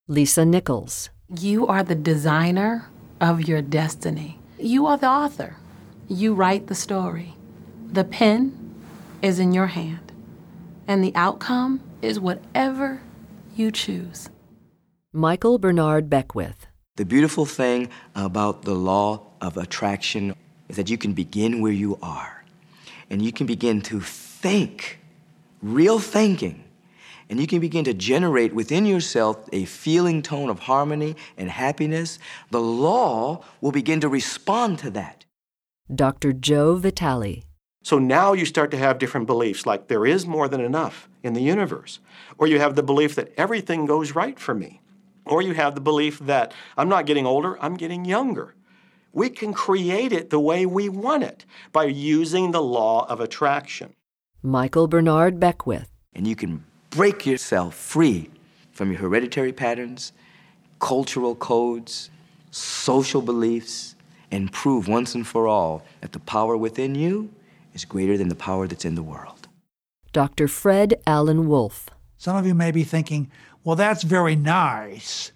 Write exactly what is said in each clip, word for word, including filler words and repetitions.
Lisa Nichols. You are the designer of your destiny. You are the author. You write the story. The pen is in your hand, and the outcome is whatever you choose. Michael Bernard Beckwith. The beautiful thing about the law of attraction is that you can begin where you are, and you can begin to think, real thinking, and you can begin to generate within yourself a feeling tone of harmony and happiness. The law will begin to respond to that. Doctor Joe Vitale. So now you start to have different beliefs, like there is more than enough in the universe. Or you have the belief that everything goes right for me. Or you have the belief that I'm not getting older, I'm getting younger. We can create it the way we want it by using the law of attraction. Michael Bernard Beckwith. And you can break yourself free from your hereditary patterns, cultural codes, social beliefs, and prove once and for all that the power within you is greater than the power that's in the world. Doctor Fred Allen Wolf. Some of you may be thinking, well, that's very nice,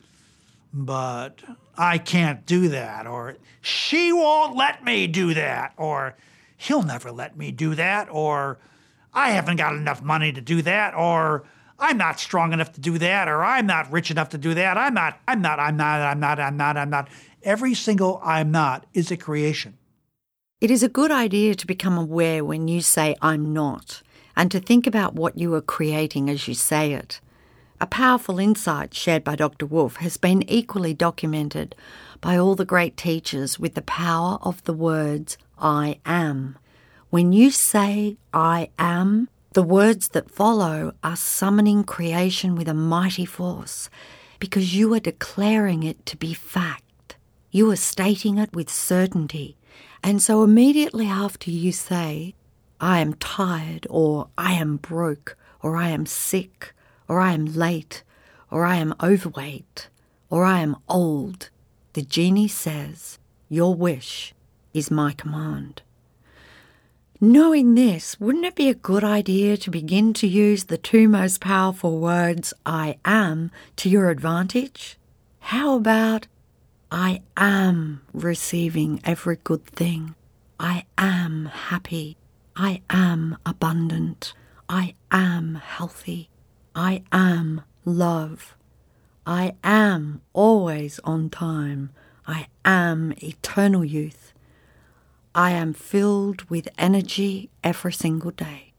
but I can't do that, or she won't let me do that, or he'll never let me do that, or I haven't got enough money to do that, or I'm not strong enough to do that, or I'm not rich enough to do that. I'm not, I'm not, I'm not, I'm not, I'm not, I'm not. Every single I'm not is a creation. It is a good idea to become aware when you say I'm not, and to think about what you are creating as you say it. A powerful insight shared by Doctor Wolf has been equally documented by all the great teachers with the power of the words I am. When you say I am, the words that follow are summoning creation with a mighty force, because you are declaring it to be fact. You are stating it with certainty. And so immediately after you say, I am tired, or I am broke, or I am sick, or I am late, or I am overweight, or I am old, the genie says, your wish is my command. Knowing this, wouldn't it be a good idea to begin to use the two most powerful words, I am, to your advantage? How about, I am receiving every good thing. I am happy. I am abundant. I am healthy. I am love. I am always on time. I am eternal youth. I am filled with energy every single day.